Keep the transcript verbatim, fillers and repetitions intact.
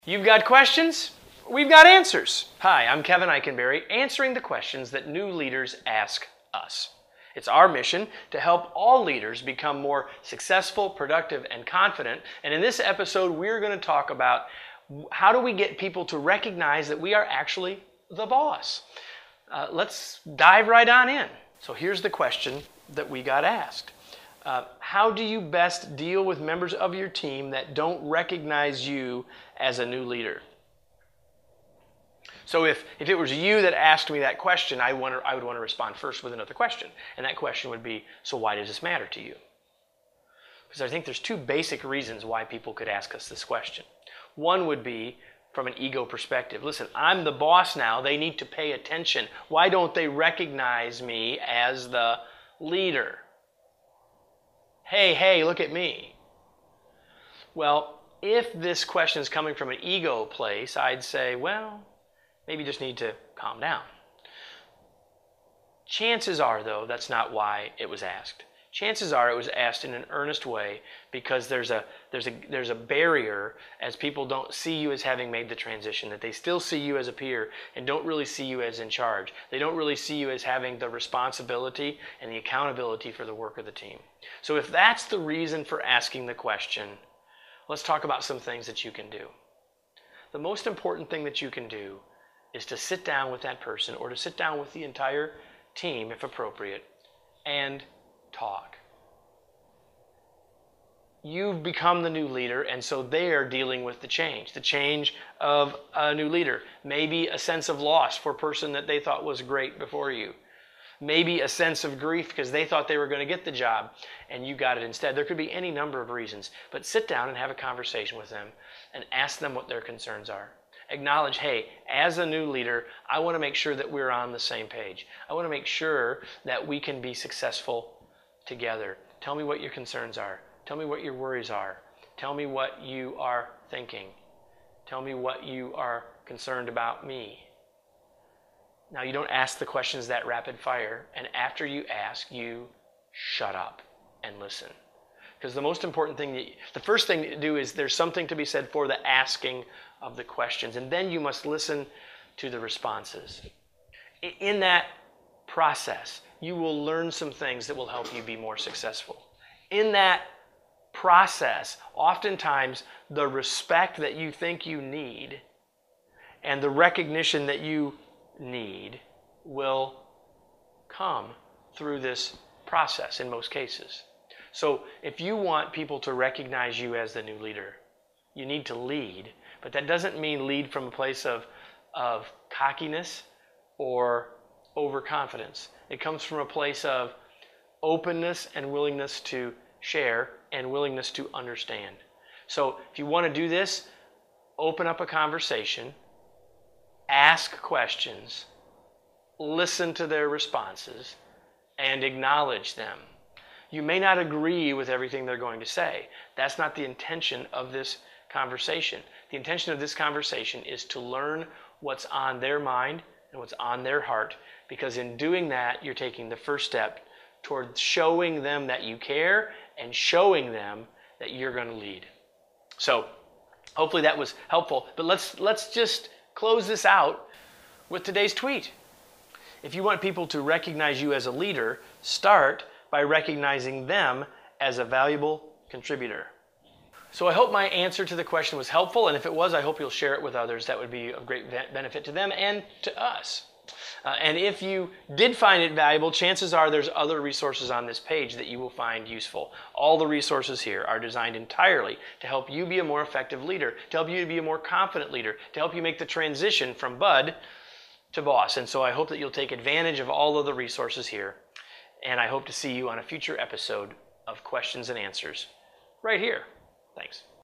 You've got questions? We've got answers. Hi, I'm Kevin Eikenberry, answering the questions that new leaders ask us. It's our mission to help all leaders become more successful, productive, and confident. And in this episode, we're going to talk about how do we get people to recognize that we are actually the boss. Uh, let's dive right on in. So here's the question that we got asked. Uh, how do you best deal with members of your team that don't recognize you as a new leader? So if, if it was you that asked me that question, I, want to, I would want to respond first with another question. And that question would be, so why does this matter to you? Because I think there's two basic reasons why people could ask us this question. One would be from an ego perspective. Listen, I'm the boss now. They need to pay attention. Why don't they recognize me as the leader? Hey, hey, look at me. Well, if this question is coming from an ego place, I'd say, well, maybe you just need to calm down. Chances are, though, that's not why it was asked. Chances are it was asked in an earnest way because there's a, there's a, there's a barrier as people don't see you as having made the transition, that they still see you as a peer and don't really see you as in charge. They don't really see you as having the responsibility and the accountability for the work of the team. So if that's the reason for asking the question, let's talk about some things that you can do. The most important thing that you can do is to sit down with that person or to sit down with the entire team, if appropriate, and talk. You've become the new leader, and so they're dealing with the change, the change of a new leader. Maybe a sense of loss for a person that they thought was great before you. Maybe a sense of grief because they thought they were going to get the job and you got it instead. There could be any number of reasons, but sit down and have a conversation with them and ask them what their concerns are. Acknowledge, hey, as a new leader, I want to make sure that we're on the same page. I want to make sure that we can be successful together. Tell me what your concerns are. Tell me what your worries are. Tell me what you are thinking. Tell me what you are concerned about me. Now, you don't ask the questions that rapid fire, and after you ask, you shut up and listen. Because the most important thing, that, the first thing to do is there's something to be said for the asking of the questions, and then you must listen to the responses. In that process, you will learn some things that will help you be more successful. In that process, oftentimes the respect that you think you need and the recognition that you need will come through this process in most cases. So if you want people to recognize you as the new leader, you need to lead, but that doesn't mean lead from a place of, of cockiness or overconfidence. It comes from a place of openness and willingness to share and willingness to understand. So if you want to do this, open up a conversation, ask questions, listen to their responses, and acknowledge them. You may not agree with everything they're going to say. That's not the intention of this conversation. The intention of this conversation is to learn what's on their mind and what's on their heart, because in doing that, you're taking the first step toward showing them that you care and showing them that you're going to lead. So hopefully that was helpful, but let's, let's just close this out with today's tweet. If you want people to recognize you as a leader, start by recognizing them as a valuable contributor. So I hope my answer to the question was helpful, and if it was, I hope you'll share it with others. That would be of great benefit to them and to us. Uh, and if you did find it valuable, chances are there's other resources on this page that you will find useful. All the resources here are designed entirely to help you be a more effective leader, to help you to be a more confident leader, to help you make the transition from bud to boss. And so I hope that you'll take advantage of all of the resources here. And I hope to see you on a future episode of Questions and Answers right here. Thanks.